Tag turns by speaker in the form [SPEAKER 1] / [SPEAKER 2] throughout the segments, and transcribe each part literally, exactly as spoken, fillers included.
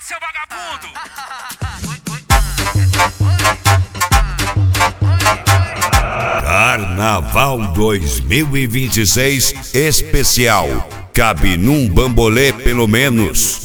[SPEAKER 1] seu vagabundo!
[SPEAKER 2] Carnaval dois mil e vinte e seis especial. Cabe num bambolê pelo menos.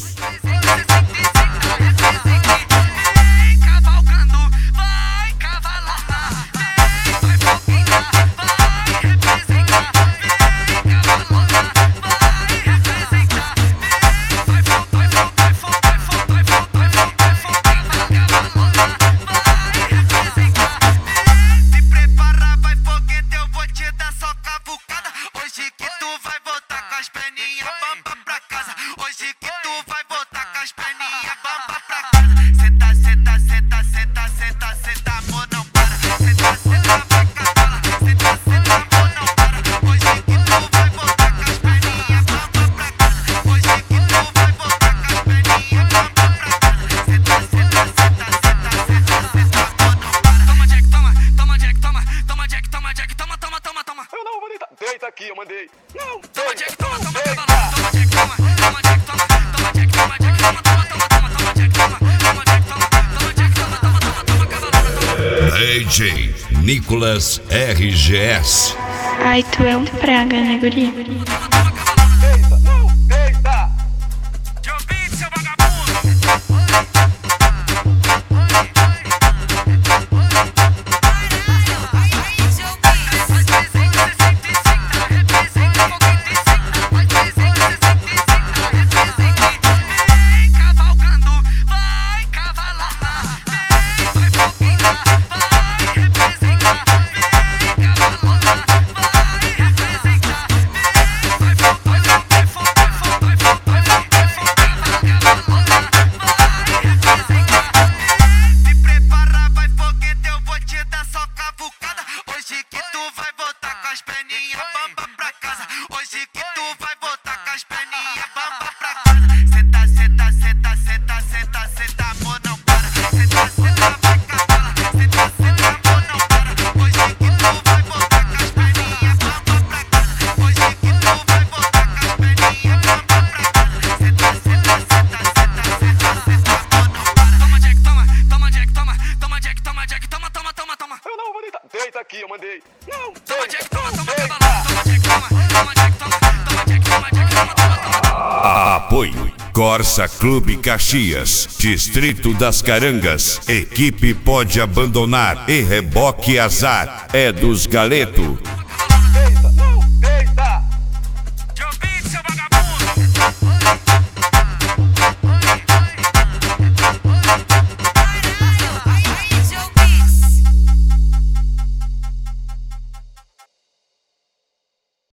[SPEAKER 3] Deita aqui, eu mandei. Não,
[SPEAKER 1] toma Jack, toma, toma,
[SPEAKER 3] deita.
[SPEAKER 1] toma Jack, toma, toma Jack, toma, toma Jack, toma Jack, toma, toma, toma, toma, toma Jack, toma, toma Jack, toma, toma Jack, toma, toma, toma, toma, toma.
[SPEAKER 2] D J Nicolas R G S.
[SPEAKER 4] Ai, tu é um praga, né, guri?
[SPEAKER 3] Deita, não, deita.
[SPEAKER 1] Joe Beat, seu vagabundo!
[SPEAKER 3] Deita aqui, eu mandei. Não,
[SPEAKER 1] toma Jack, toma, toma,
[SPEAKER 3] deita.
[SPEAKER 1] toma Jack, toma, toma Jack, toma, toma Jack, toma Jack, toma, toma, toma, toma.
[SPEAKER 2] Apoio Corsa Clube Caxias, Distrito das Carangas. Equipe pode abandonar e reboque azar é dos Galeto.